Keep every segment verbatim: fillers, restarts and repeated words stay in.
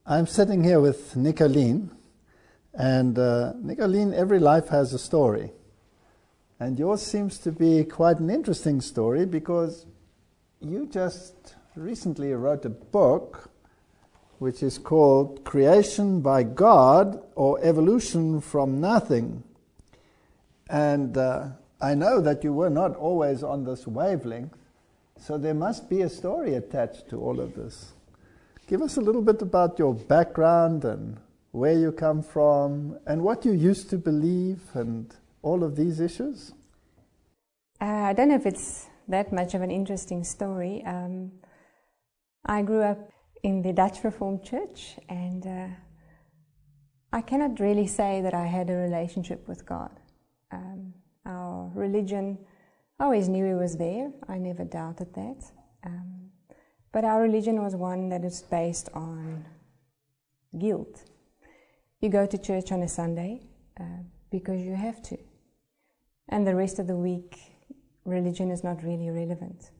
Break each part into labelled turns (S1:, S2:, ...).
S1: I'm sitting here with Nicolene, and uh, Nicolene, every life has a story. And yours seems to be quite an interesting story because you just recently wrote a book which is called Creation by God or Evolution from Nothing. And uh, I know that you were not always on this wavelength, so there must be a story attached to all of this. Give us a little bit about your background and where you come from and what you used to believe and all of these issues.
S2: Uh, I don't know if it's that much of an interesting story. Um, I grew up in the Dutch Reformed Church, and uh, I cannot really say that I had a relationship with God. Um, our religion, I always knew He was there. I never doubted that. Um, but our religion was one that is based on guilt. You go to church on a Sunday uh, because you have to. And the rest of the week, religion is not really relevant.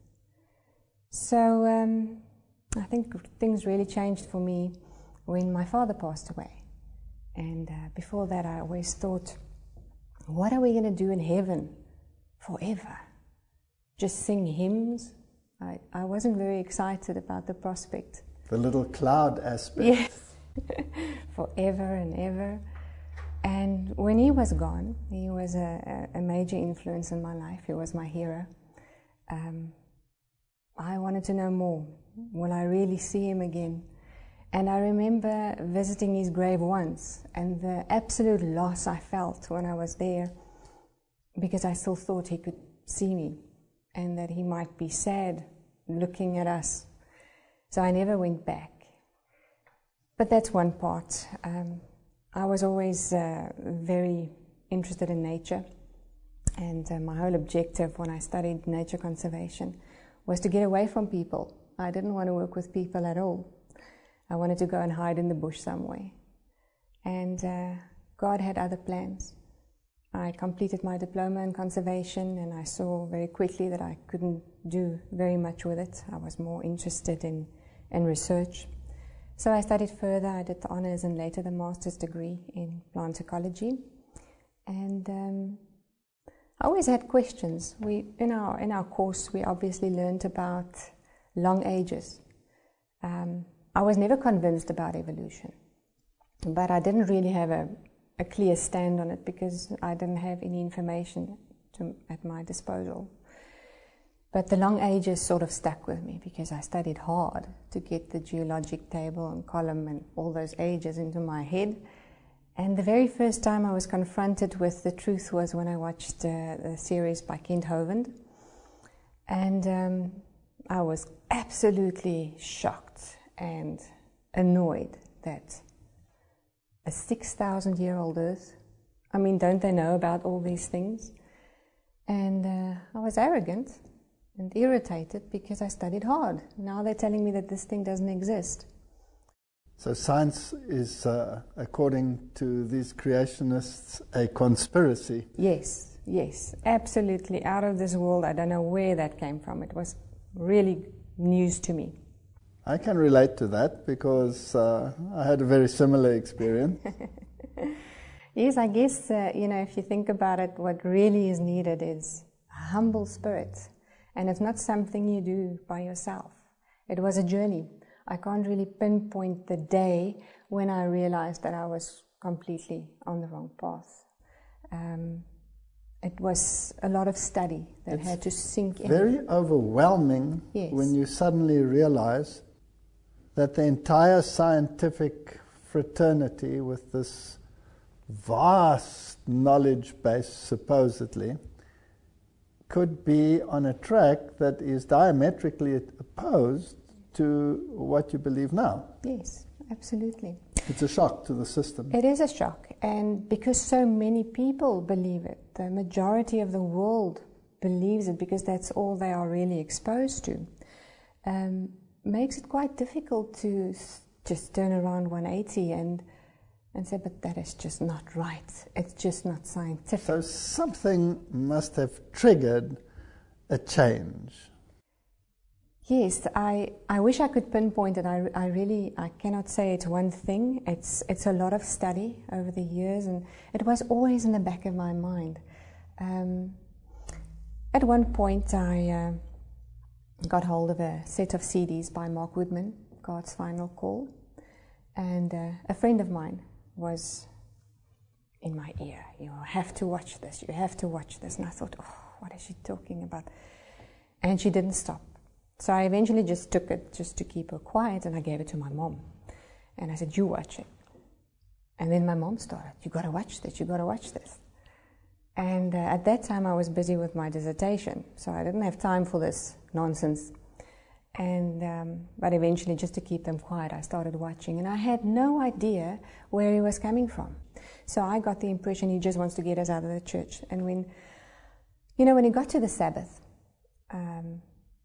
S2: So um, I think things really changed for me when my father passed away. And uh, before that, I always thought, what are we going to do in heaven forever? Just sing hymns? I, I wasn't very excited about the prospect.
S1: The little cloud aspect.
S2: Yes, forever and ever. And when he was gone, he was a, a major influence in my life. He was my hero. Um, I wanted to know more. Will I really see him again? And I remember visiting his grave once, and the absolute loss I felt when I was there, because I still thought he could see me and that he might be sad looking at us. So I never went back. But that's one part. Um, I was always uh, very interested in nature, and uh, my whole objective when I studied nature conservation was to get away from people. I didn't want to work with people at all. I wanted to go and hide in the bush somewhere. And uh, God had other plans. I completed my diploma in conservation, and I saw very quickly that I couldn't do very much with it. I was more interested in, in research. So I studied further. I did the honors and later the master's degree in plant ecology. And um, I always had questions. We, in our, in our course, we obviously learned about long ages. Um, I was never convinced about evolution, but I didn't really have a, a clear stand on it because I didn't have any information to, at my disposal. But the long ages sort of stuck with me because I studied hard to get the geologic table and column and all those ages into my head. And the very first time I was confronted with the truth was when I watched uh, the series by Kent Hovind. And um, I was absolutely shocked and annoyed that a six thousand year old Earth, I mean, don't they know about all these things? And uh, I was arrogant and irritated because I studied hard. Now they're telling me that this thing doesn't exist.
S1: So science is, uh, according to these creationists, a conspiracy.
S2: Yes, yes, absolutely out of this world. I don't know where that came from. It was really news to me.
S1: I can relate to that because uh, I had a very similar experience.
S2: Yes, I guess, uh, you know, if you think about it, what really is needed is a humble spirit. And it's not something you do by yourself. It was a journey. I can't really pinpoint the day when I realized that I was completely on the wrong path. Um, it was a lot of study that
S1: it's
S2: had to sink in.
S1: Very overwhelming
S2: yes.
S1: when you suddenly realize that the entire scientific fraternity with this vast knowledge base, supposedly, could be on a track that is diametrically opposed to what you believe now.
S2: Yes, absolutely.
S1: It's a shock to the system.
S2: It is a shock, and because so many people believe it, the majority of the world believes it because that's all they are really exposed to, um, makes it quite difficult to just turn around one eighty and and say, but that is just not right. It's just not scientific.
S1: So something must have triggered a change.
S2: Yes, I, I wish I could pinpoint it. I, I really, I cannot say it's one thing. It's, it's a lot of study over the years, and it was always in the back of my mind. Um, at one point, I uh, got hold of a set of C Ds by Mark Woodman, God's Final Call, and uh, a friend of mine was in my ear. You have to watch this, you have to watch this. And I thought, oh, what is she talking about? And she didn't stop. So I eventually just took it just to keep her quiet, and I gave it to my mom. And I said, you watch it. And then my mom started, you got to watch this, you got to watch this. And uh, at that time I was busy with my dissertation, so I didn't have time for this nonsense. And um, but eventually, just to keep them quiet, I started watching, and I had no idea where he was coming from. So I got the impression he just wants to get us out of the church. And when, you know, when he got to the Sabbath, um,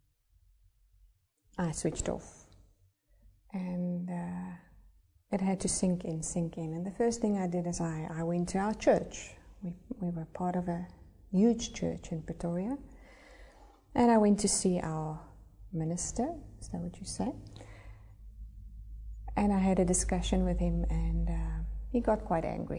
S2: I switched off, and uh, it had to sink in, sink in. And the first thing I did is I, I went to our church. We, we were part of a huge church in Pretoria, and I went to see our minister, is that what you say? And I had a discussion with him, and uh, he got quite angry.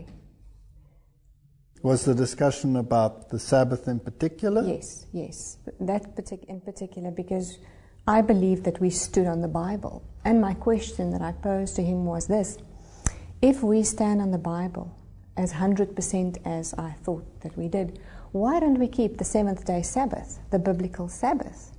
S1: Was the discussion about the Sabbath in particular?
S2: Yes, yes, that partic- in particular, because I believed that we stood on the Bible. And my question that I posed to him was this: if we stand on the Bible as one hundred percent as I thought that we did, why don't we keep the seventh day Sabbath, the biblical Sabbath?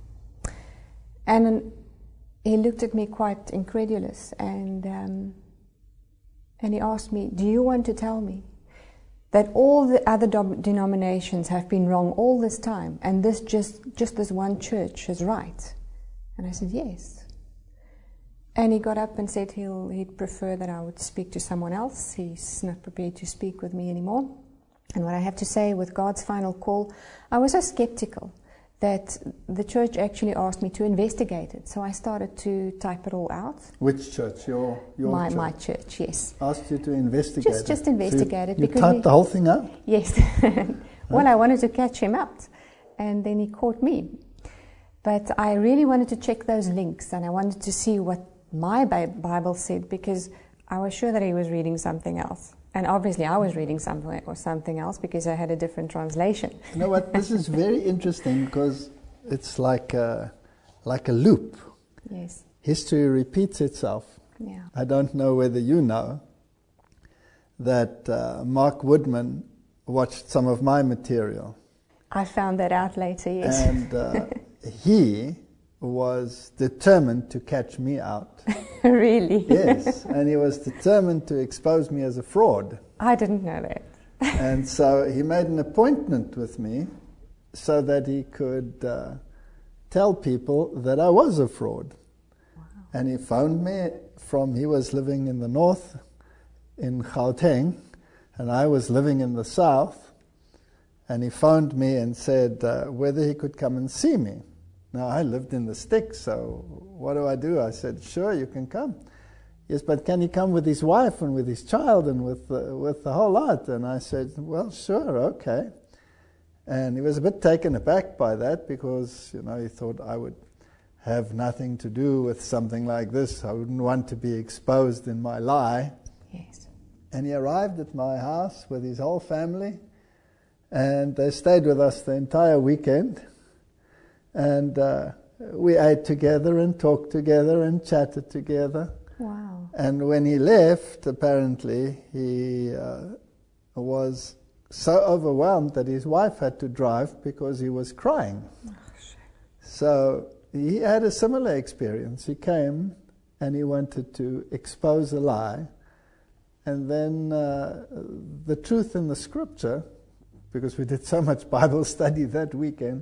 S2: And he looked at me quite incredulous, and um, and he asked me, do you want to tell me that all the other do- denominations have been wrong all this time, and this just, just this one church is right? And I said, yes. And he got up and said he'll, he'd prefer that I would speak to someone else. He's not prepared to speak with me anymore. And what I have to say, with God's Final Call, I was so skeptical that the church actually asked me to investigate it. So I started to type it all out.
S1: Which church? Your, your
S2: my,
S1: church?
S2: My church, yes.
S1: Asked you to investigate
S2: just,
S1: it?
S2: Just investigate
S1: so you,
S2: it.
S1: You
S2: because
S1: typed
S2: we,
S1: the whole thing out?
S2: Yes. Well, I wanted to catch him out, and then he caught me. But I really wanted to check those links, and I wanted to see what my Bible said, because I was sure that he was reading something else. And obviously I was reading something or something else, because I had a different translation.
S1: You know what? This is very interesting, because it's like a, like a loop.
S2: Yes.
S1: History repeats itself.
S2: Yeah.
S1: I don't know whether you know that uh, Mark Woodman watched some of my material.
S2: I found that out later, yes.
S1: And uh, he was determined to catch me out.
S2: Really?
S1: Yes, and he was determined to expose me as a fraud.
S2: I didn't know that.
S1: And so he made an appointment with me so that he could uh, tell people that I was a fraud.
S2: Wow.
S1: And he phoned me from, he was living in the north in Gauteng, and I was living in the south, and he phoned me and said uh, whether he could come and see me. Now, I lived in the sticks, so what do I do? I said, sure, you can come. Yes, but can he come with his wife and with his child and with the, with the whole lot? And I said, well, sure, okay. And he was a bit taken aback by that, because, you know, he thought I would have nothing to do with something like this. I wouldn't want to be exposed in my lie.
S2: Yes.
S1: And he arrived at my house with his whole family, and they stayed with us the entire weekend. And uh, we ate together and talked together and chatted together.
S2: Wow.
S1: And when he left, apparently, he uh, was so overwhelmed that his wife had to drive because he was crying.
S2: Oh, shit.
S1: So he had a similar experience. He came and he wanted to expose a lie. And then uh, the truth in the scripture, because we did so much Bible study that weekend,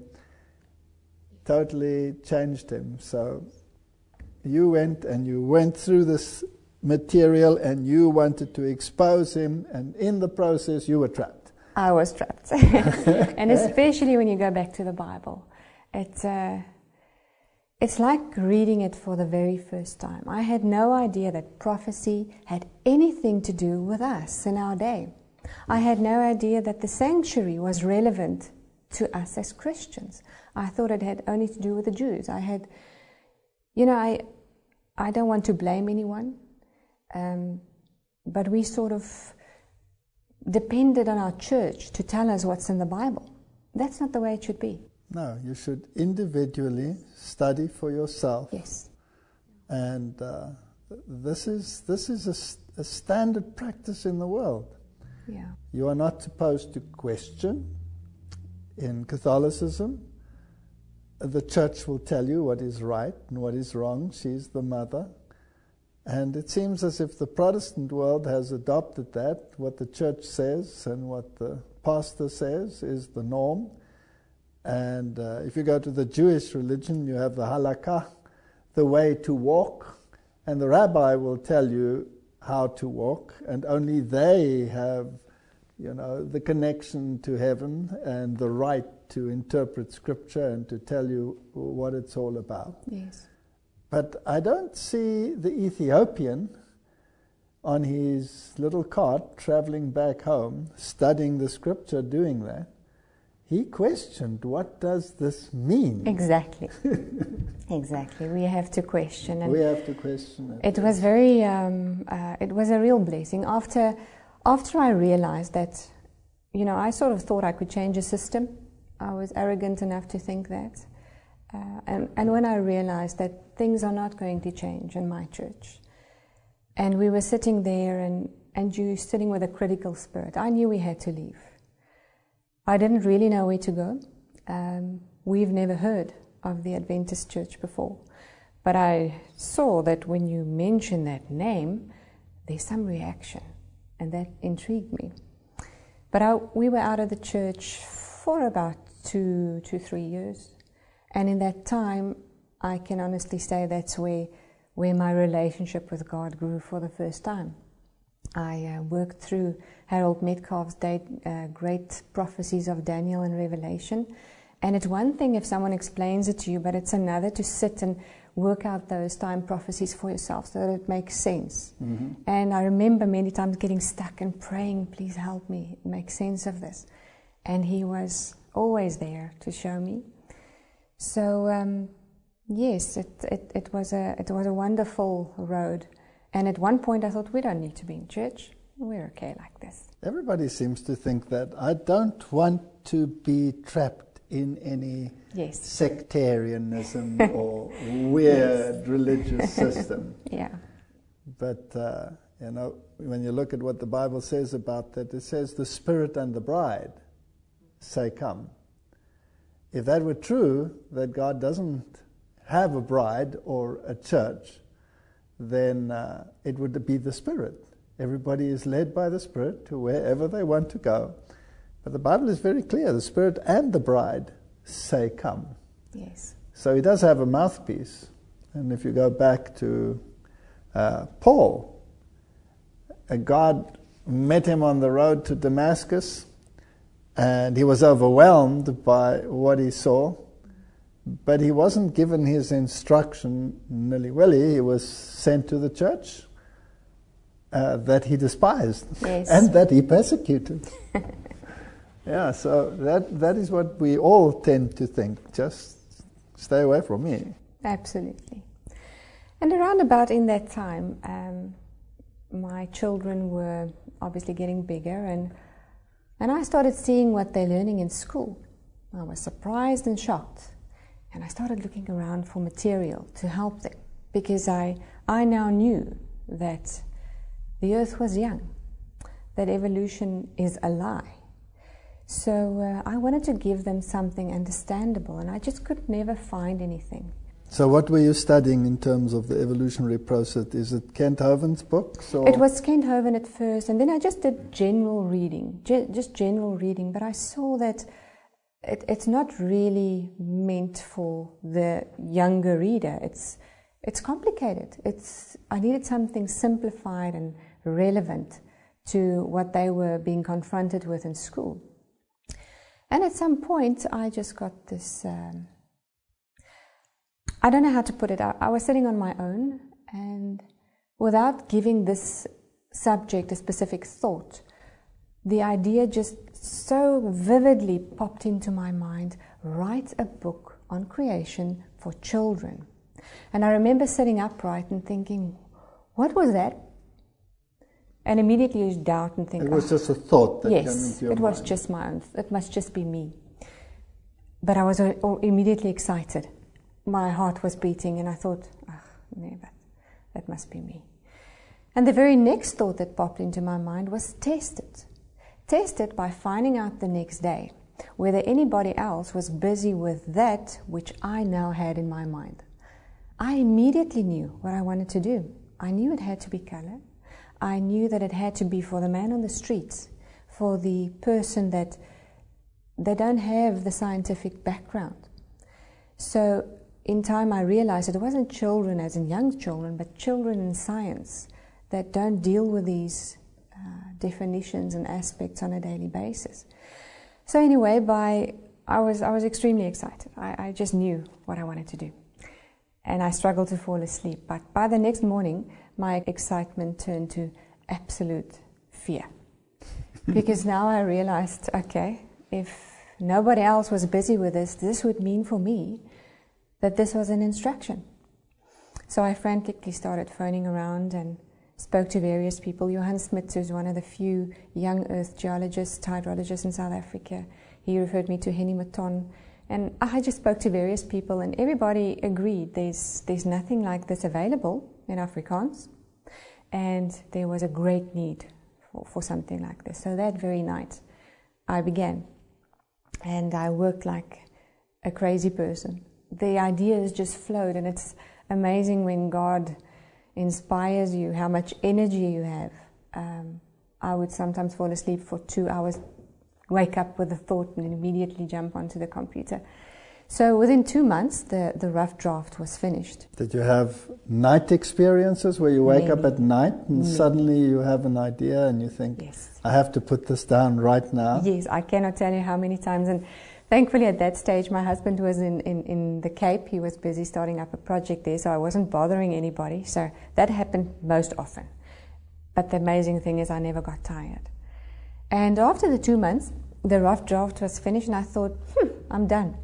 S1: totally changed him. So you went and you went through this material and you wanted to expose him, and in the process you were trapped.
S2: I was trapped. And especially when you go back to the Bible. It's, uh, it's like reading it for the very first time. I had no idea that prophecy had anything to do with us in our day. I had no idea that the sanctuary was relevant to us as Christians. I thought it had only to do with the Jews. I had, you know, I, I don't want to blame anyone, um, but we sort of depended on our church to tell us what's in the Bible. That's not the way it should be.
S1: No, you should individually study for yourself.
S2: Yes.
S1: And uh, this is this is a, a standard practice in the world.
S2: Yeah.
S1: You are not supposed to question. In Catholicism, the church will tell you what is right and what is wrong. She's the mother. And it seems as if the Protestant world has adopted that. What the church says and what the pastor says is the norm. And uh, if you go to the Jewish religion, you have the halakha, the way to walk, and the rabbi will tell you how to walk, and only they have, you know, the connection to heaven and the right to interpret Scripture and to tell you what it's all about.
S2: Yes.
S1: But I don't see the Ethiopian on his little cart traveling back home, studying the Scripture, doing that. He questioned, what does this mean?
S2: Exactly. Exactly. We have to question. And
S1: we have to question it.
S2: It was very, um, uh, it was a real blessing. After, after I realized that, you know, I sort of thought I could change a system. I was arrogant enough to think that. Uh, and, and when I realized that things are not going to change in my church, and we were sitting there and, and you sitting with a critical spirit, I knew we had to leave. I didn't really know where to go. Um, we've never heard of the Adventist Church before. But I saw that when you mention that name, there's some reaction, and that intrigued me. But I, we were out of the church for about two, two, three years. And in that time, I can honestly say that's where, where my relationship with God grew for the first time. I uh, worked through Harold Metcalf's day, uh, great prophecies of Daniel and Revelation. And it's one thing if someone explains it to you, but it's another to sit and work out those time prophecies for yourself so that it makes sense. Mm-hmm. And I remember many times getting stuck and praying, please help me make sense of this. And he was always there to show me. So, um, yes, it, it, it, was a, it was a wonderful road. And at one point I thought, we don't need to be in church. We're okay like this.
S1: Everybody seems to think that. I don't want to be trapped in any
S2: yes.
S1: sectarianism or weird yes. religious system.
S2: Yeah.
S1: But, uh, you know, when you look at what the Bible says about that, it says the Spirit and the bride say come. If that were true, that God doesn't have a bride or a church, then uh, it would be the Spirit. Everybody is led by the Spirit to wherever they want to go. But the Bible is very clear. The Spirit and the bride say, come.
S2: Yes.
S1: So he does have a mouthpiece. And if you go back to uh, Paul, uh, God met him on the road to Damascus, and he was overwhelmed by what he saw. But he wasn't given his instruction nilly-willy. He was sent to the church uh, that he despised
S2: yes.
S1: and that he persecuted. Yeah, so that that is what we all tend to think. Just stay away from me.
S2: Absolutely. And around about in that time, um, my children were obviously getting bigger, and and I started seeing what they're learning in school. I was surprised and shocked. And I started looking around for material to help them, because I, I now knew that the earth was young, that evolution is a lie. So uh, I wanted to give them something understandable, and I just could never find anything.
S1: So what were you studying in terms of the evolutionary process? Is it Kent Hovind's books? Or?
S2: It was Kent Hovind at first, and then I just did general reading, ge- just general reading, but I saw that It, it's not really meant for the younger reader. It's it's complicated. It's I needed something simplified and relevant to what they were being confronted with in school. And at some point, I just got this. Um, I don't know how to put it out. I was sitting on my own, and without giving this subject a specific thought, the idea just so vividly popped into my mind: write a book on creation for children. And I remember sitting upright and thinking, what was that? And immediately you doubt and think,
S1: it was
S2: oh,
S1: just a thought that
S2: yes,
S1: came into your
S2: it was
S1: mind.
S2: just my own, it must just be me. But I was uh, immediately excited. My heart was beating and I thought, oh, no, that, that must be me. And the very next thought that popped into my mind was test it. Test it by finding out the next day whether anybody else was busy with that which I now had in my mind. I immediately knew what I wanted to do. I knew it had to be color. I knew that it had to be for the man on the streets, for the person that they don't have the scientific background. So in time I realized it wasn't children as in young children, but children in science that don't deal with these uh, definitions and aspects on a daily basis. So anyway, by I was I was extremely excited. I, I just knew what I wanted to do. And I struggled to fall asleep. But by the next morning, my excitement turned to absolute fear. Because now I realized, okay, if nobody else was busy with this, this would mean for me that this was an instruction. So I frantically started phoning around and spoke to various people. Johan Smits, who's one of the few young earth geologists, hydrologists in South Africa, he referred me to Henny Maton. And I just spoke to various people, and everybody agreed there's, there's nothing like this available in Afrikaans, and there was a great need for, for something like this. So that very night, I began, and I worked like a crazy person. The ideas just flowed, and it's amazing when God inspires you, how much energy you have. Um, I would sometimes fall asleep for two hours, wake up with a thought and immediately jump onto the computer. So within two months, the, the rough draft was finished.
S1: Did you have night experiences where you wake
S2: Many.
S1: up at night and
S2: Many.
S1: Suddenly you have an idea and you think,
S2: yes.
S1: I have to put this down right now?
S2: Yes, I cannot tell you how many times. And thankfully at that stage, my husband was in, in, in the Cape. He was busy starting up a project there, so I wasn't bothering anybody. So that happened most often. But the amazing thing is I never got tired. And after the two months, the rough draft was finished, and I thought, hmm, I'm done.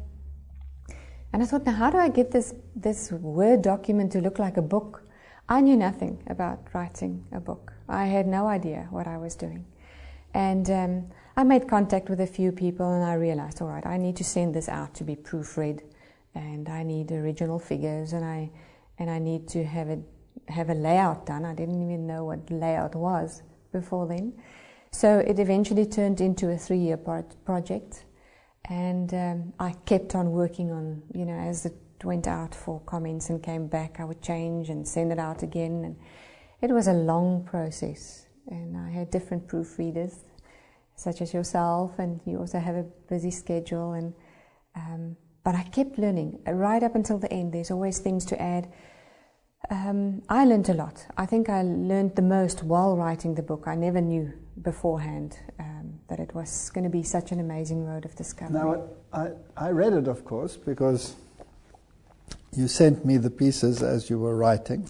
S2: And I thought, now how do I get this, this Word document to look like a book? I knew nothing about writing a book. I had no idea what I was doing. And um, I made contact with a few people, and I realized, all right, I need to send this out to be proofread, and I need original figures, and I, and I need to have a, have a layout done. I didn't even know what layout was before then. So it eventually turned into a three-year pro project, and um, I kept on working on, you know, as it went out for comments and came back, I would change and send it out again. And it was a long process, and I had different proofreaders, such as yourself, and you also have a busy schedule. And um, but I kept learning right up until the end. There's always things to add. Um, I learned a lot. I think I learned the most while writing the book. I never knew beforehand um, that it was going to be such an amazing road of discovery.
S1: Now, I, I read it, of course, because you sent me the pieces as you were writing.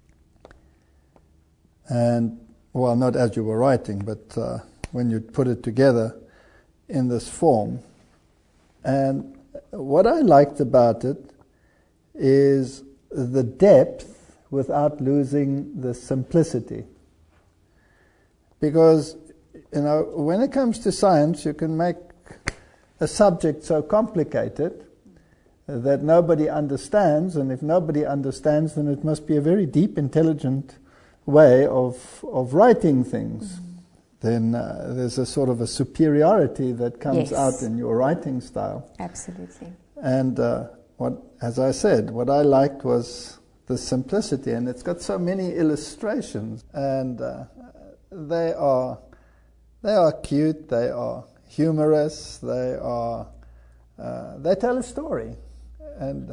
S1: And, well, not as you were writing, but uh, when you put it together in this form. And what I liked about it is the depth without losing the simplicity. Because, you know, when it comes to science, you can make a subject so complicated that nobody understands, and if nobody understands, then it must be a very deep, intelligent way of, of writing things. Mm-hmm. Then uh, there's a sort of a superiority that comes
S2: yes.
S1: out in your writing style.
S2: Absolutely.
S1: And uh, what, as I said, what I liked was the simplicity, and it's got so many illustrations, and uh, they are they are cute, they are humorous, they are uh, they tell a story, and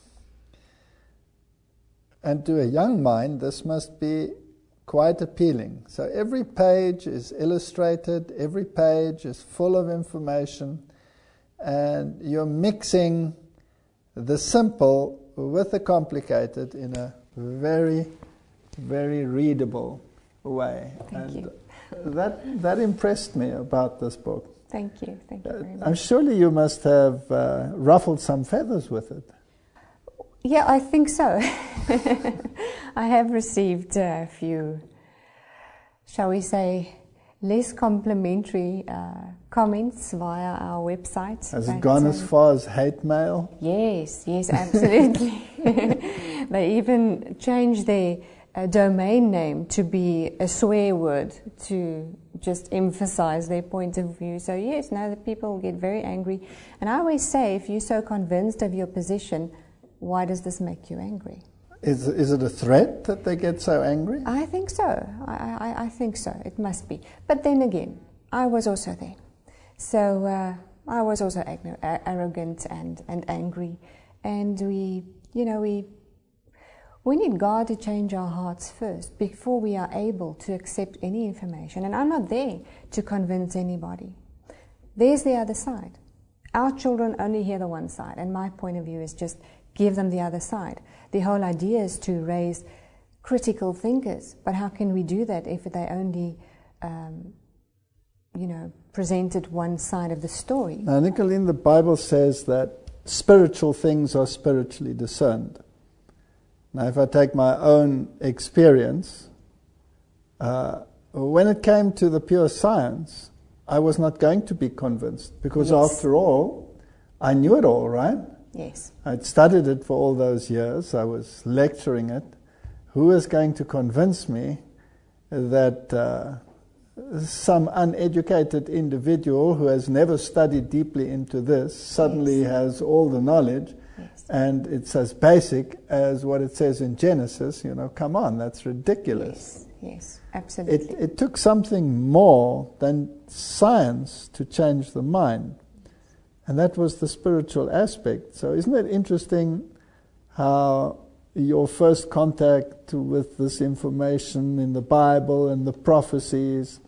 S1: and to a young mind this must be quite appealing. So every page is illustrated, every page is full of information, and you're mixing the simple with the complicated in a very, very readable way.
S2: Thank
S1: and
S2: you.
S1: that that impressed me about this book.
S2: Thank you. Thank you very much.
S1: I'm surely you must have uh, ruffled some feathers with it.
S2: Yeah, I think so. I have received a few, shall we say, less complimentary uh, comments via our website.
S1: Has it gone um, as far as hate mail?
S2: Yes, yes, absolutely. They even changed their uh, domain name to be a swear word to just emphasize their point of view. So yes, now the people get very angry. And I always say, if you're so convinced of your position, why does this make you angry?
S1: Is, is it a threat that they get so angry?
S2: I think so. I, I, I think so. It must be. But then again, I was also there. So uh, I was also ag- arrogant and, and angry. And we, you know, we, we need God to change our hearts first before we are able to accept any information. And I'm not there to convince anybody. There's the other side. Our children only hear the one side. And my point of view is just give them the other side. The whole idea is to raise critical thinkers, but how can we do that if they only, um, you know, presented one side of the story?
S1: Now, Nicolene, the Bible says that spiritual things are spiritually discerned. Now, if I take my own experience, uh, when it came to the pure science, I was not going to be convinced, because yes. after all, I knew it all, right?
S2: Yes.
S1: I'd studied it for all those years. I was lecturing it. Who was going to convince me that uh, some uneducated individual who has never studied deeply into this suddenly yes. has all the knowledge, yes. and it's as basic as what it says in Genesis? You know, come on, that's ridiculous.
S2: Yes, yes, absolutely.
S1: It, it took something more than science to change the mind. And that was the spiritual aspect. So isn't it interesting how your first contact with this information in the Bible and the prophecies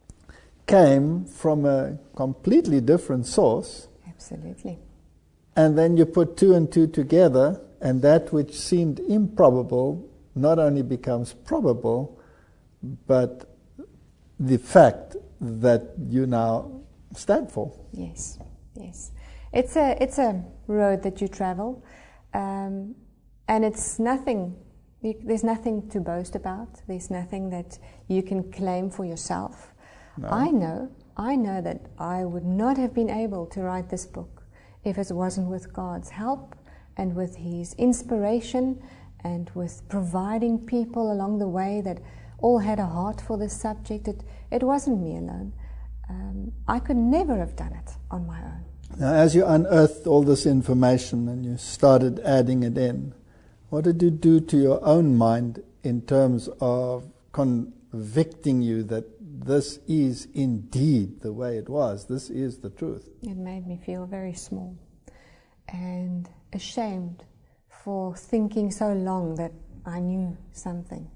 S1: came from a completely different source?
S2: Absolutely.
S1: And then you put two and two together, and that which seemed improbable not only becomes probable, but the fact that you now stand for.
S2: Yes. Yes, it's a it's a road that you travel, um, and it's nothing. You, there's nothing to boast about. There's nothing that you can claim for yourself. No. I know, I know that I would not have been able to write this book if it wasn't with God's help and with His inspiration and with providing people along the way that all had a heart for this subject. It it wasn't me alone. Um, I could never have done it on my own.
S1: Now, as you unearthed all this information and you started adding it in, what did you do to your own mind in terms of convicting you that this is indeed the way it was, this is the truth?
S2: It made me feel very small and ashamed for thinking so long that I knew something.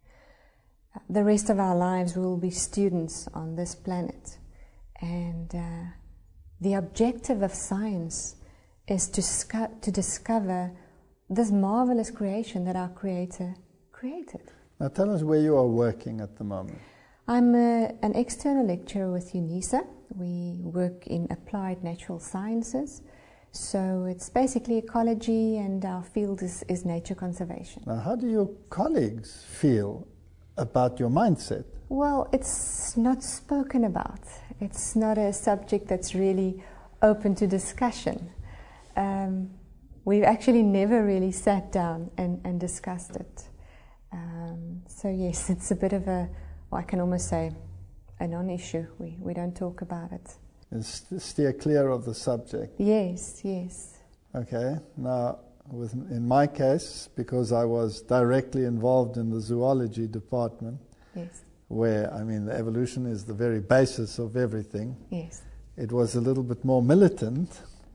S2: The rest of our lives we will be students on this planet, and uh, the objective of science is to, scu- to discover this marvelous creation that our Creator created.
S1: Now tell us where you are working at the moment.
S2: I'm a, an external lecturer with UNISA. We work in applied natural sciences. So it's basically ecology, and our field is, is nature conservation.
S1: Now how do your colleagues feel about your mindset?
S2: Well, it's not spoken about. It's not a subject that's really open to discussion. Um, we've actually never really sat down and, and discussed it. Um, so yes, it's a bit of a, well, I can almost say, a non-issue. We, we don't talk about it.
S1: And st- steer clear of the subject.
S2: Yes, yes.
S1: Okay, now with, in my case, because I was directly involved in the zoology department,
S2: yes.
S1: where, I mean, the evolution is the very basis of everything.
S2: Yes.
S1: It was a little bit more militant,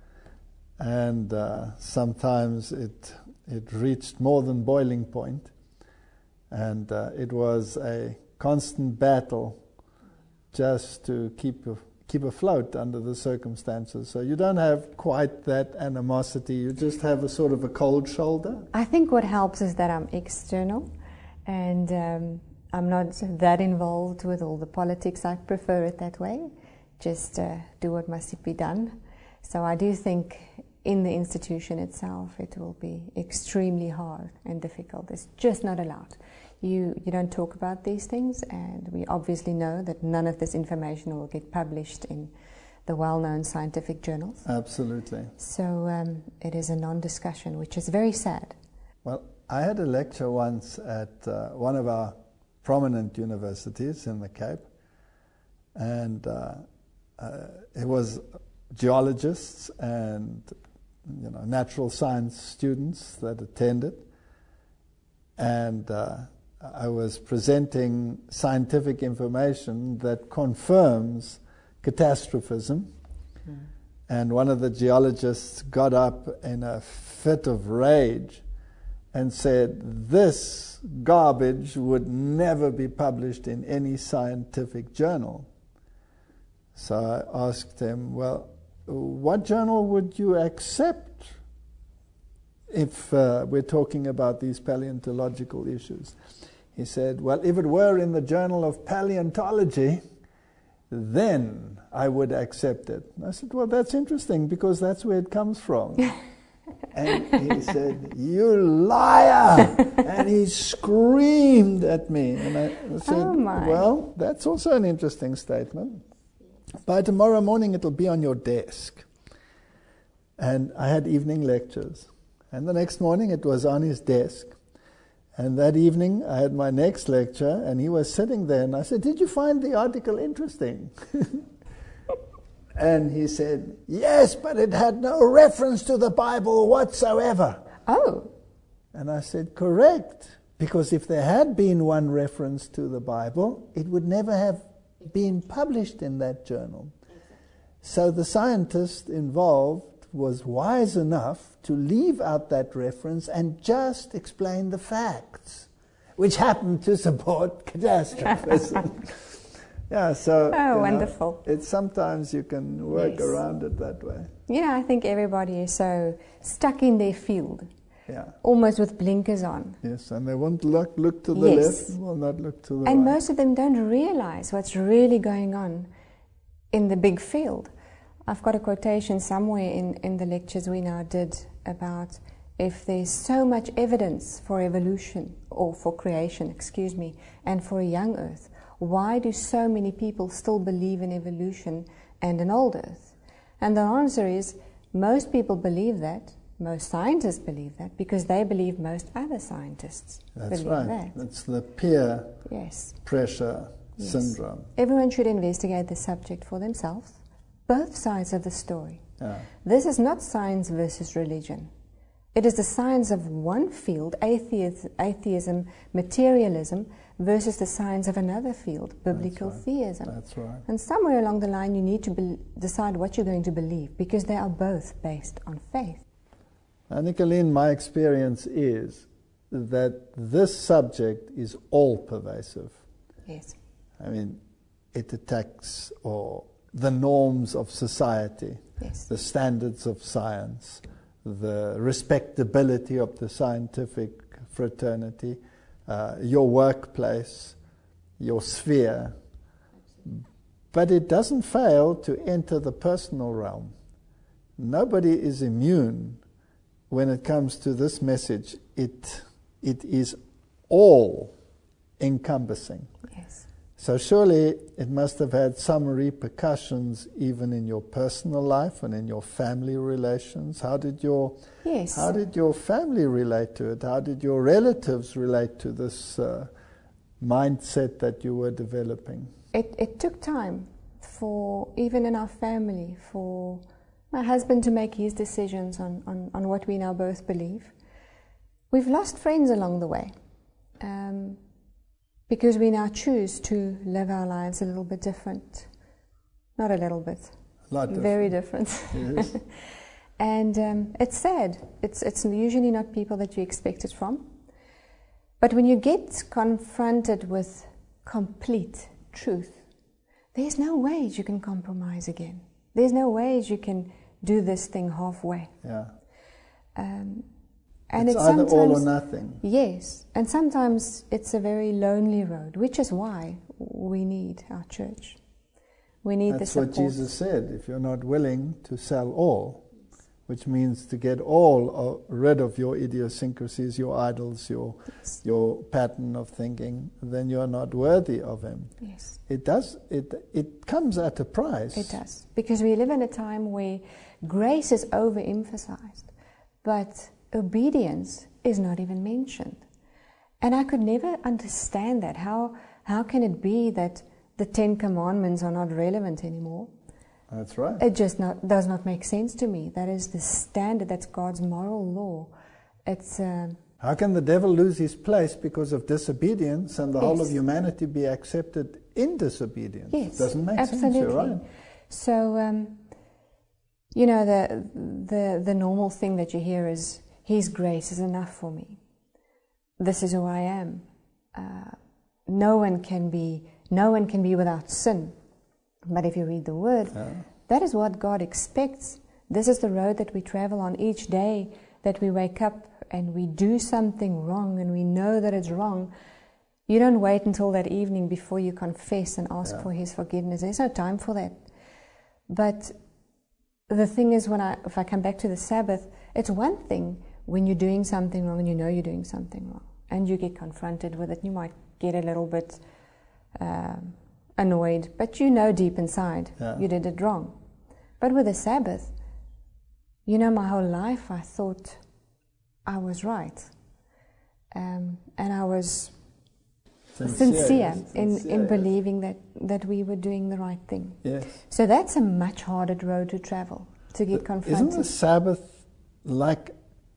S1: and uh, sometimes it it reached more than boiling point, and uh, it was a constant battle just to keep a, keep afloat under the circumstances. So you don't have quite that animosity, you just have a sort of a cold shoulder.
S2: I think what helps is that I'm external, and um, I'm not that involved with all the politics. I prefer it that way. Just uh, do what must be done. So I do think in the institution itself, it will be extremely hard and difficult. It's just not allowed. You, you don't talk about these things, and we obviously know that none of this information will get published in the well-known scientific journals.
S1: Absolutely.
S2: So um, it is a non-discussion, which is very sad.
S1: Well, I had a lecture once at uh, one of our prominent universities in the Cape, and uh, uh, it was geologists and you know natural science students that attended, and uh, I was presenting scientific information that confirms catastrophism. Mm. And one of the geologists got up in a fit of rage and said, this garbage would never be published in any scientific journal. So I asked him, well, what journal would you accept if uh, we're talking about these paleontological issues? He said, well, if it were in the Journal of Paleontology, then I would accept it. I said, well, that's interesting, because that's where it comes from. And he said, you liar! And he screamed at me. And I said,
S2: oh my.
S1: well, that's also an interesting statement. By tomorrow morning, it'll be on your desk. And I had evening lectures. And the next morning, it was on his desk. And that evening, I had my next lecture, and he was sitting there, and I said, did you find the article interesting? And he said, yes, but it had no reference to the Bible whatsoever.
S2: Oh.
S1: And I said, correct, because if there had been one reference to the Bible, it would never have been published in that journal. So the scientist involved was wise enough to leave out that reference and just explain the facts, which happened to support catastrophism. Yeah, so
S2: oh, wonderful.
S1: Know, it's sometimes you can work
S2: yes.
S1: around it that way.
S2: Yeah, I think everybody is so stuck in their field,
S1: yeah,
S2: almost with blinkers on.
S1: Yes, and they won't look, look to the
S2: yes.
S1: left, will not look to the
S2: and
S1: right.
S2: And most of them don't realize what's really going on in the big field. I've got a quotation somewhere in, in the lectures we now did about if there's so much evidence for evolution, or for creation, excuse me, and for a young Earth, why do so many people still believe in evolution and an old Earth? And the answer is, most people believe that, most scientists believe that, because they believe most other scientists
S1: That's
S2: believe
S1: right.
S2: that.
S1: That's the peer
S2: yes.
S1: pressure
S2: yes.
S1: syndrome.
S2: Everyone should investigate the subject for themselves, both sides of the story.
S1: Yeah.
S2: This is not science versus religion. It is the science of one field, atheism, atheism materialism, versus the science of another field, biblical
S1: That's right.
S2: theism.
S1: That's right.
S2: And somewhere along the line you need to be decide what you're going to believe, because they are both based on faith.
S1: Now, Nicolene, my experience is that this subject is all-pervasive.
S2: Yes.
S1: I mean, it attacks or the norms of society,
S2: yes.
S1: the standards of science, the respectability of the scientific fraternity, uh, your workplace, your sphere. But it doesn't fail to enter the personal realm. Nobody is immune when it comes to this message. It, it is all-encompassing.
S2: Yes.
S1: So surely it must have had some repercussions even in your personal life and in your family relations. How did your
S2: yes.
S1: how did your family relate to it? How did your relatives relate to this uh, mindset that you were developing?
S2: It, it took time for, even in our family, for my husband to make his decisions on, on, on what we now both believe. We've lost friends along the way. Um, Because we now choose to live our lives a little bit different. Not a little bit.
S1: A lot different.
S2: Very different.
S1: Yes.
S2: And um, it's sad. It's, it's usually not people that you expect it from. But when you get confronted with complete truth, there's no ways you can compromise again. There's no ways you can do this thing halfway.
S1: Yeah.
S2: Um, And
S1: it's,
S2: it's
S1: either all or
S2: sometimes,
S1: nothing.
S2: Yes, and sometimes it's a very lonely road, which is why we need our church. We need
S1: That's
S2: the support.
S1: what Jesus said. If you're not willing to sell all, which means to get all uh, rid of your idiosyncrasies, your idols, your
S2: Yes.
S1: your pattern of thinking, then you are not worthy of Him.
S2: Yes.
S1: It does. It it comes at a price.
S2: It does. Because we live in a time where grace is overemphasized, but obedience is not even mentioned. And I could never understand that. How how can it be that the Ten Commandments are not relevant anymore?
S1: That's right.
S2: It just not, does not make sense to me. That is the standard. That's God's moral law. It's um,
S1: How can the devil lose his place because of disobedience and the whole of
S2: Yes.
S1: humanity be accepted in disobedience?
S2: yes,
S1: Doesn't make
S2: absolutely.
S1: sense. You're right.
S2: So um, you know, the the the normal thing that you hear is, His grace is enough for me. This is who I am. Uh, no one can be no one can be without sin. But if you read the Word,
S1: Yeah.
S2: that is what God expects. This is the road that we travel on each day, that we wake up and we do something wrong and we know that it's wrong. You don't wait until that evening before you confess and ask
S1: Yeah.
S2: for His forgiveness. There's no time for that. But the thing is, when I, if I come back to the Sabbath, it's one thing when you're doing something wrong and you know you're doing something wrong and you get confronted with it. You might get a little bit um, annoyed, but you know deep inside
S1: Yeah.
S2: you did it wrong. But with the Sabbath, you know, my whole life I thought I was right. Um, and I was sincere, in,
S1: Sincere,
S2: in
S1: yes.
S2: believing that, that we were doing the right thing.
S1: Yes.
S2: So that's a much harder road to travel, to get confronted.
S1: Isn't the Sabbath like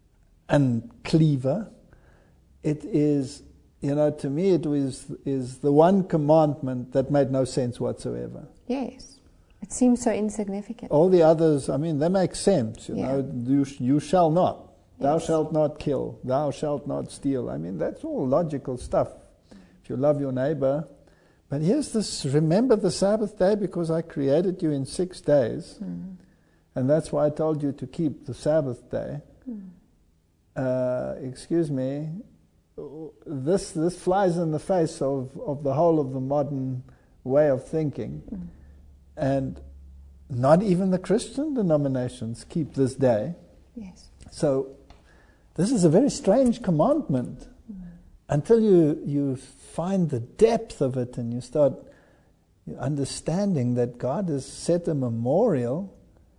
S1: an cleaver? It is, you know, to me it was is the one commandment that made no sense whatsoever.
S2: Yes. It seems so insignificant.
S1: All the others, I mean, they make sense. You
S2: Yeah.
S1: know, you, sh- you shall not. Thou
S2: Yes.
S1: shalt not kill. Thou shalt not steal. I mean, that's all logical stuff. If you love your neighbor. But here's this, remember the Sabbath day because I created you in six days.
S2: Mm.
S1: And that's why I told you to keep the Sabbath day.
S2: Mm.
S1: Uh, excuse me, this this flies in the face of, of the whole of the modern way of thinking.
S2: Mm.
S1: And not even the Christian denominations keep this day.
S2: Yes.
S1: So this is a very strange commandment
S2: Mm.
S1: until you, you find the depth of it and you start understanding that God has set a memorial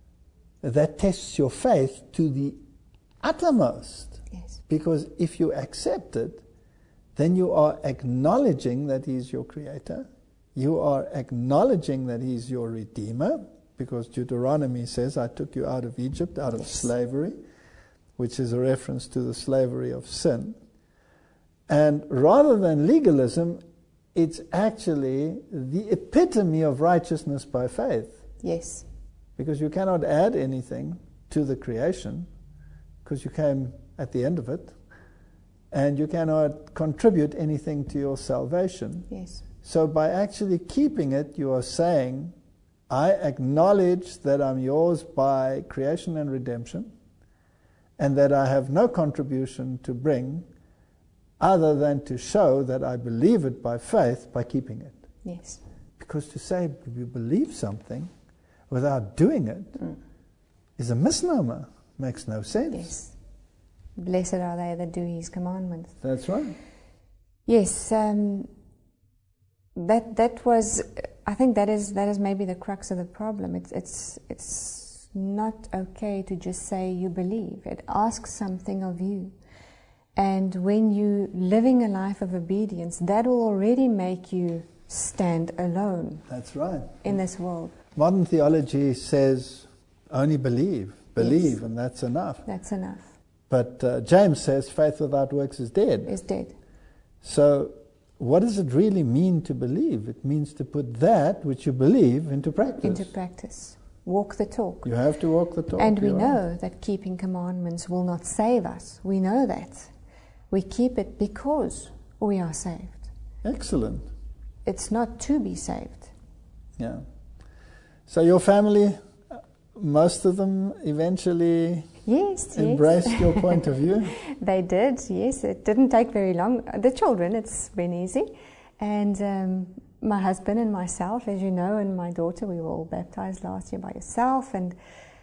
S1: that tests your faith to the uttermost.
S2: Yes.
S1: Because if you accept it, then you are acknowledging that He's your Creator. You are acknowledging that He's your Redeemer, because Deuteronomy says, I took you out of Egypt, out of
S2: Yes.
S1: slavery, which is a reference to the slavery of sin. And rather than legalism, it's actually the epitome of righteousness by faith.
S2: Yes.
S1: Because you cannot add anything to the creation, because you came at the end of it, and you cannot contribute anything to your salvation.
S2: Yes.
S1: So by actually keeping it, you are saying, I acknowledge that I'm yours by creation and redemption, and that I have no contribution to bring other than to show that I believe it by faith by keeping it.
S2: Yes.
S1: Because to say you believe something without doing it
S2: Mm.
S1: is a misnomer. Makes no sense.
S2: Yes. Blessed are they that do His commandments.
S1: That's right.
S2: Yes. Um, that that was. I think that is that is maybe the crux of the problem. It's it's it's not okay to just say you believe. It asks something of you. And when you're living a life of obedience, that will already make you stand alone
S1: That's right.
S2: in this world.
S1: Modern theology says only believe, believe,
S2: Yes.
S1: and that's enough.
S2: That's enough.
S1: But uh, James says faith without works is dead.
S2: It's dead.
S1: So what does it really mean to believe? It means to put that which you believe into practice.
S2: Into practice. Walk the talk.
S1: You have to walk the talk.
S2: And we
S1: you're
S2: know
S1: right.
S2: that keeping commandments will not save us. We know that. We keep it because we are saved.
S1: Excellent.
S2: It's not to be saved.
S1: Yeah. So your family, uh, most of them eventually
S2: Yes,
S1: embraced
S2: yes.
S1: your point of view?
S2: They did, yes. It didn't take very long. The children, it's been easy. And um, my husband and myself, as you know, and my daughter, we were all baptized last year by yourself. And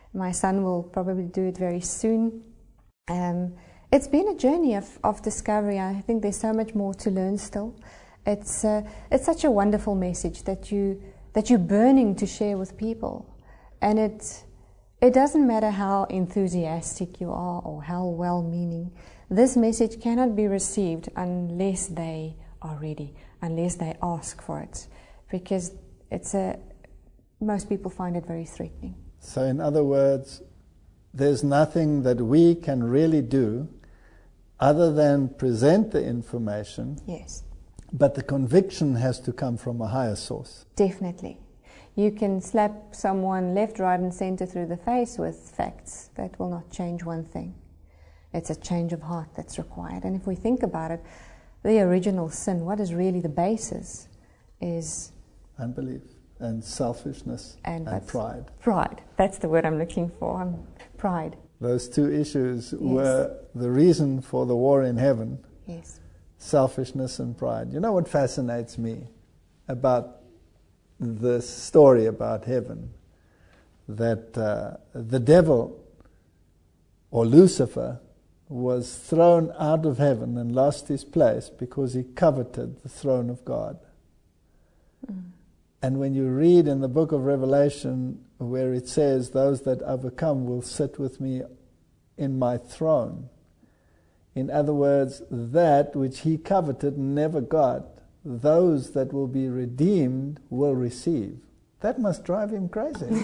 S2: My son will probably do it very soon. Um, it's been a journey of, of discovery. I think there's so much more to learn still. It's uh, it's such a wonderful message that you that you're burning to share with people, and it it doesn't matter how enthusiastic you are or how well-meaning. This message cannot be received unless they are ready, unless they ask for it, because it's a most people find it very threatening.
S1: So, in other words, there's nothing that we can really do other than present the information.
S2: Yes.
S1: But the conviction has to come from a higher source.
S2: Definitely. You can slap someone left, right, and center through the face with facts. That will not change one thing. It's a change of heart that's required. And if we think about it, the original sin, what is really the basis, is
S1: unbelief and selfishness and, and pride.
S2: Pride. That's the word I'm looking for. Um, pride.
S1: Those two issues
S2: yes.
S1: were the reason for the war in heaven.
S2: Yes.
S1: Selfishness and pride. You know what fascinates me about the story about heaven? That uh, the devil, or Lucifer, was thrown out of heaven and lost his place because he coveted the throne of God. Mm. And when you read in the book of Revelation where it says, those that overcome will sit with me in my throne. In other words, that which he coveted and never got, those that will be redeemed will receive. That must drive him crazy.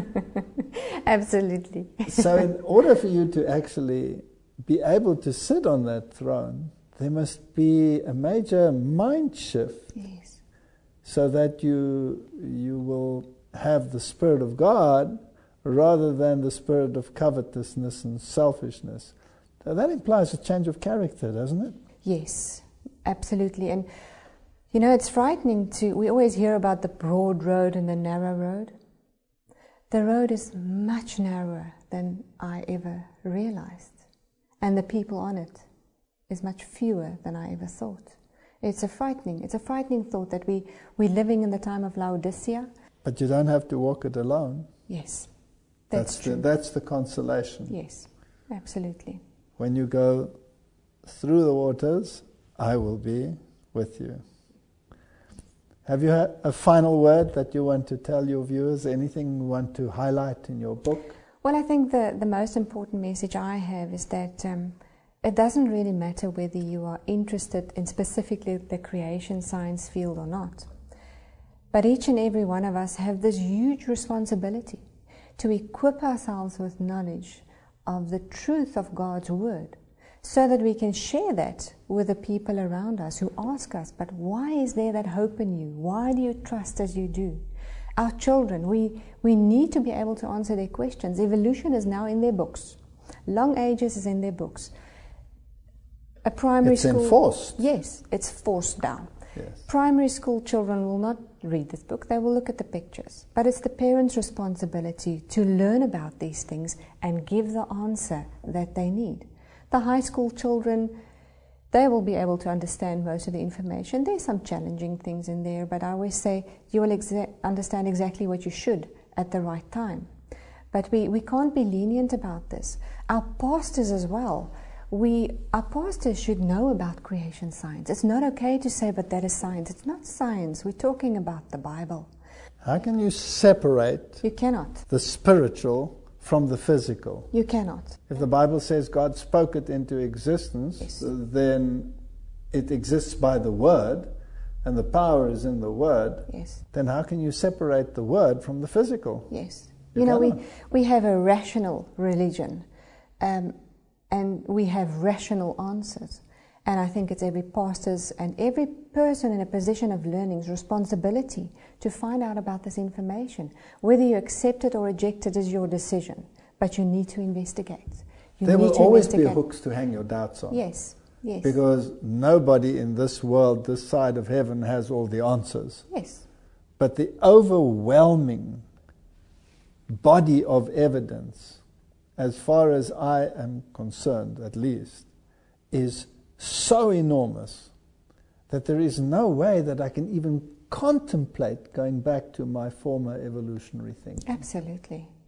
S2: Absolutely.
S1: So in order for you to actually be able to sit on that throne, there must be a major mind shift.
S2: Yes.
S1: So that you you will have the Spirit of God rather than the spirit of covetousness and selfishness. So that implies a change of character, doesn't it?
S2: Yes, absolutely. And you know, it's frightening to, we always hear about the broad road and the narrow road. The road is much narrower than I ever realized. And the people on it is much fewer than I ever thought. It's a frightening, it's a frightening thought that we, we're living in the time of Laodicea.
S1: But you don't have to walk it alone.
S2: Yes, that's,
S1: that's
S2: true.
S1: The, that's the consolation.
S2: Yes, absolutely.
S1: When you go through the waters, I will be with you. Have you had a final word that you want to tell your viewers? Anything you want to highlight in your book?
S2: Well, I think the, the most important message I have is that um, it doesn't really matter whether you are interested in specifically the creation science field or not. But each and every one of us have this huge responsibility to equip ourselves with knowledge of the truth of God's Word, so that we can share that with the people around us who ask us, but why is there that hope in you? Why do you trust as you do? Our children, we, we need to be able to answer their questions. Evolution is now in their books. Long Ages is in their books. A primary
S1: it's
S2: school...
S1: It's enforced.
S2: Yes, it's forced down.
S1: Yes.
S2: Primary school children will not read this book, they will look at the pictures. But it's the parents' responsibility to learn about these things and give the answer that they need. The high school children, they will be able to understand most of the information. There's some challenging things in there, but I always say you will exa- understand exactly what you should at the right time. But we, we can't be lenient about this. Our pastors as well, we, our pastors should know about creation science. It's not okay to say, but that is science. It's not science. We're talking about the Bible.
S1: How can you separate
S2: You cannot.
S1: the spiritual from the physical?
S2: You cannot.
S1: If the Bible says God spoke it into existence,
S2: Yes.
S1: then it exists by the Word, and the power is in the Word.
S2: Yes.
S1: Then how can you separate the Word from the physical?
S2: Yes.
S1: You
S2: You know, we,
S1: cannot.
S2: we have a rational religion, um, and we have rational answers. And I think it's every pastor's and every person in a position of learning's responsibility to find out about this information. Whether you accept it or reject it is your decision, but you need to investigate. You
S1: There
S2: need
S1: will
S2: to
S1: always be
S2: investigate.
S1: hooks to hang your doubts on.
S2: Yes, yes.
S1: Because nobody in this world, this side of heaven, has all the answers.
S2: Yes.
S1: But the overwhelming body of evidence, as far as I am concerned at least, is so enormous that there is no way that I can even contemplate going back to my former evolutionary thinking.
S2: Absolutely.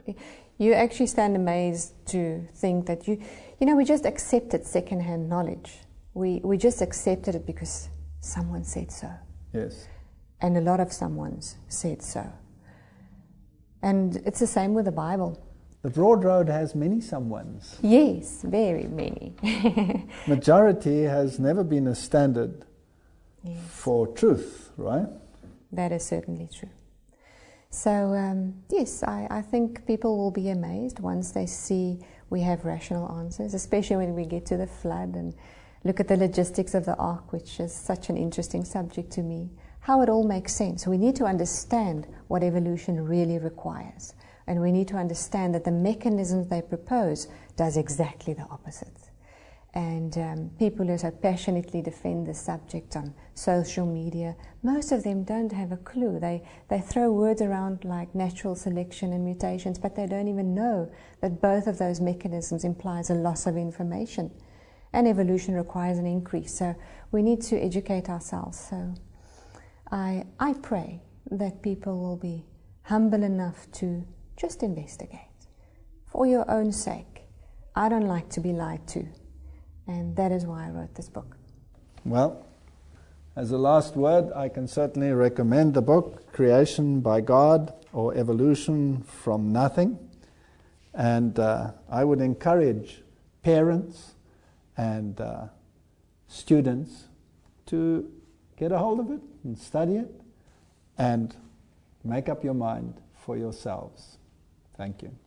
S2: You actually stand amazed to think that you, you know, we just accepted second-hand knowledge. We, we just accepted it because someone said so.
S1: Yes.
S2: And a lot of someone's said so. And it's the same with the Bible.
S1: The broad road has many someones.
S2: Yes, very many.
S1: Majority has never been a standard yes. for truth, right?
S2: That is certainly true. So, um, yes, I, I think people will be amazed once they see we have rational answers, especially when we get to the flood and look at the logistics of the ark, which is such an interesting subject to me, how it all makes sense. We need to understand what evolution really requires. And we need to understand that the mechanisms they propose does exactly the opposite. And um, people who so passionately defend the subject on social media, most of them don't have a clue. They, they throw words around like natural selection and mutations, but they don't even know that both of those mechanisms implies a loss of information. And evolution requires an increase. So we need to educate ourselves. So I, I pray that people will be humble enough to just investigate for your own sake. I don't like to be lied to, and that is why I wrote this book.
S1: Well, as a last word, I can certainly recommend the book Creation by God or Evolution from Nothing, and uh, I would encourage parents and uh, students to get a hold of it and study it and make up your mind for yourselves. Thank you.